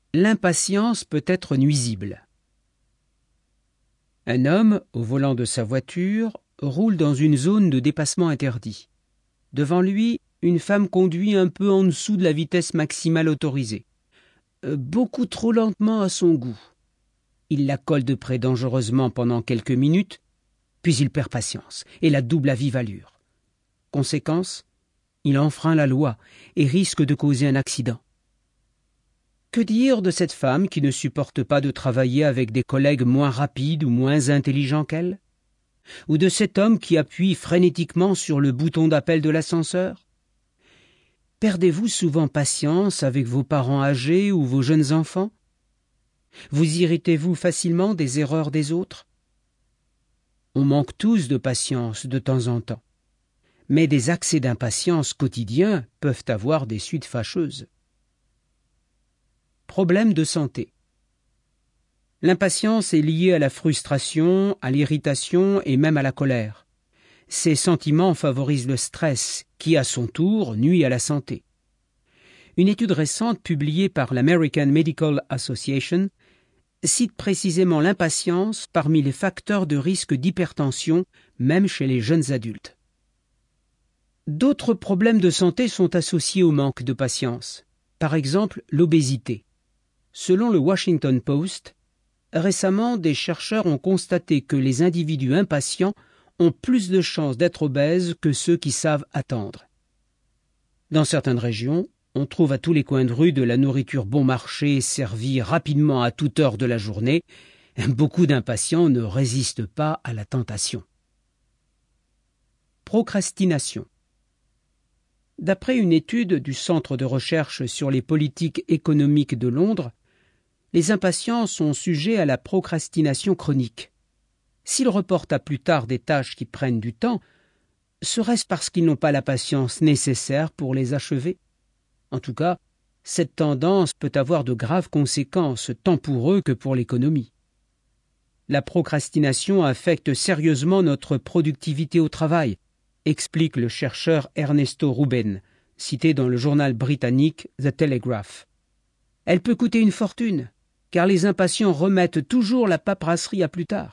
L'impatience peut être nuisible. Un homme, au volant de sa voiture, roule dans une zone de dépassement interdit. Devant lui, une femme conduit un peu en dessous de la vitesse maximale autorisée. Beaucoup trop lentement à son goût. Il la colle de près dangereusement pendant quelques minutes, puis il perd patience et la double à vive allure. Conséquence, il enfreint la loi et risque de causer un accident. Que dire de cette femme qui ne supporte pas de travailler avec des collègues moins rapides ou moins intelligents qu'elle? Ou de cet homme qui appuie frénétiquement sur le bouton d'appel de l'ascenseur? Perdez-vous souvent patience avec vos parents âgés ou vos jeunes enfants? Vous irritez-vous facilement des erreurs des autres? On manque tous de patience de temps en temps, mais des accès d'impatience quotidiens peuvent avoir des suites fâcheuses. Problèmes de santé. L'impatience est liée à la frustration, à l'irritation et même à la colère. Ces sentiments favorisent le stress, qui à son tour nuit à la santé. Une étude récente publiée par l'American Medical Association cite précisément l'impatience parmi les facteurs de risque d'hypertension, même chez les jeunes adultes. D'autres problèmes de santé sont associés au manque de patience. Par exemple, l'obésité. Selon le Washington Post, récemment, des chercheurs ont constaté que les individus impatients ont plus de chances d'être obèses que ceux qui savent attendre. Dans certaines régions, on trouve à tous les coins de rue de la nourriture bon marché servie rapidement à toute heure de la journée. Beaucoup d'impatients ne résistent pas à la tentation. Procrastination. D'après une étude du Centre de recherche sur les politiques économiques de Londres, les impatients sont sujets à la procrastination chronique. S'ils reportent à plus tard des tâches qui prennent du temps, serait-ce parce qu'ils n'ont pas la patience nécessaire pour les achever? En tout cas, cette tendance peut avoir de graves conséquences tant pour eux que pour l'économie. La procrastination affecte sérieusement notre productivité au travail, explique le chercheur Ernesto Ruben, cité dans le journal britannique The Telegraph. Elle peut coûter une fortune, car les impatients remettent toujours la paperasserie à plus tard.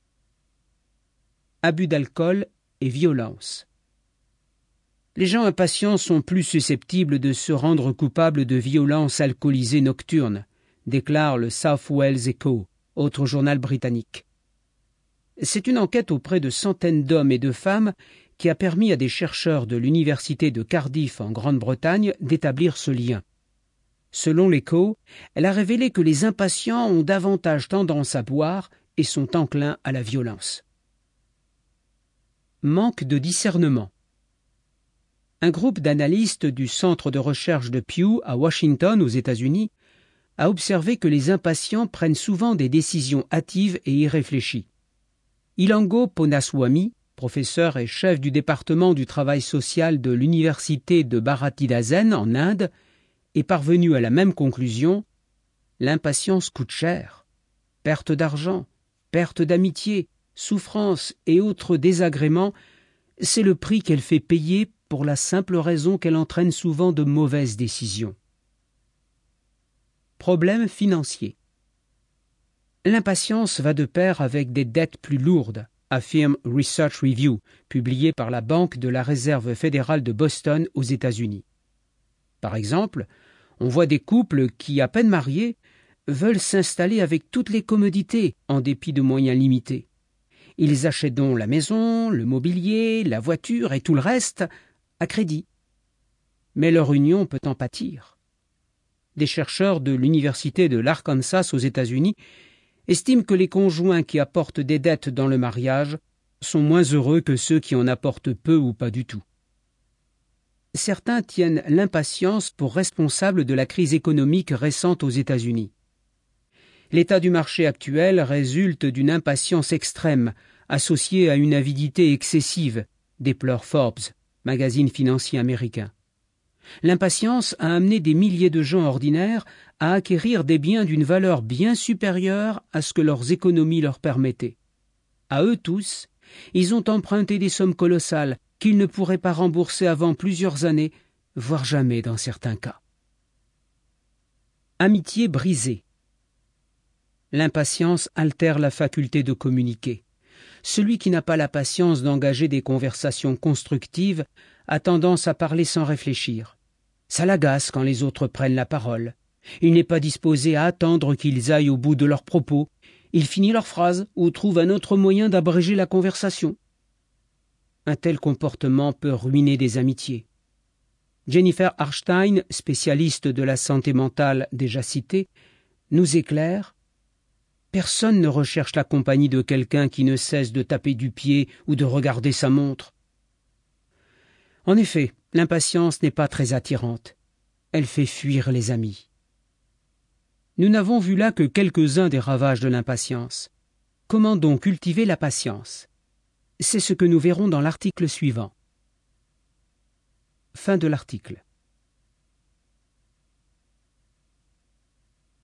Abus d'alcool et violence. Les gens impatients sont plus susceptibles de se rendre coupables de violences alcoolisées nocturnes, déclare le South Wales Echo, autre journal britannique. C'est une enquête auprès de centaines d'hommes et de femmes qui a permis à des chercheurs de l'université de Cardiff en Grande-Bretagne d'établir ce lien. Selon l'Echo, elle a révélé que les impatients ont davantage tendance à boire et sont enclins à la violence. Manque de discernement. Un groupe d'analystes du centre de recherche de Pew à Washington, aux États-Unis, a observé que les impatients prennent souvent des décisions hâtives et irréfléchies. Ilango Ponaswamy, professeur et chef du département du travail social de l'université de Bharathidasen en Inde, est parvenu à la même conclusion: l'impatience coûte cher. Perte d'argent, perte d'amitié, souffrance et autres désagréments, c'est le prix qu'elle fait payer pour la simple raison qu'elle entraîne souvent de mauvaises décisions. Problèmes financiers. L'impatience va de pair avec des dettes plus lourdes, affirme Research Review, publié par la Banque de la Réserve fédérale de Boston aux États-Unis. Par exemple, on voit des couples qui, à peine mariés, veulent s'installer avec toutes les commodités en dépit de moyens limités. Ils achètent donc la maison, le mobilier, la voiture et tout le reste à crédit. Mais leur union peut en pâtir. Des chercheurs de l'université de l'Arkansas aux États-Unis estiment que les conjoints qui apportent des dettes dans le mariage sont moins heureux que ceux qui en apportent peu ou pas du tout. Certains tiennent l'impatience pour responsable de la crise économique récente aux États-Unis. L'état du marché actuel résulte d'une impatience extrême, associée à une avidité excessive, déplore Forbes, magazine financier américain. L'impatience a amené des milliers de gens ordinaires à acquérir des biens d'une valeur bien supérieure à ce que leurs économies leur permettaient. À eux tous, ils ont emprunté des sommes colossales qu'ils ne pourraient pas rembourser avant plusieurs années, voire jamais dans certains cas. Amitié brisée. L'impatience altère la faculté de communiquer. Celui qui n'a pas la patience d'engager des conversations constructives a tendance à parler sans réfléchir. Ça l'agace quand les autres prennent la parole. Il n'est pas disposé à attendre qu'ils aillent au bout de leurs propos. Il finit leur phrase ou trouve un autre moyen d'abréger la conversation. Un tel comportement peut ruiner des amitiés. Jennifer Harstein, spécialiste de la santé mentale déjà citée, nous éclaire. Personne ne recherche la compagnie de quelqu'un qui ne cesse de taper du pied ou de regarder sa montre. En effet, l'impatience n'est pas très attirante. Elle fait fuir les amis. Nous n'avons vu là que quelques-uns des ravages de l'impatience. Comment donc cultiver la patience? C'est ce que nous verrons dans l'article suivant. Fin de l'article.